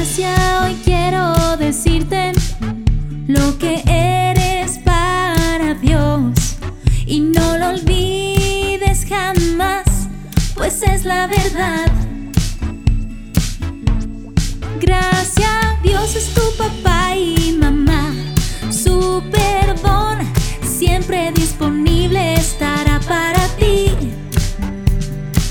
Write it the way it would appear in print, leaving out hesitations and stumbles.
Gracias, hoy quiero decirte lo que eres para Dios, y no lo olvides jamás, pues es la verdad. Gracias, Dios es tu papá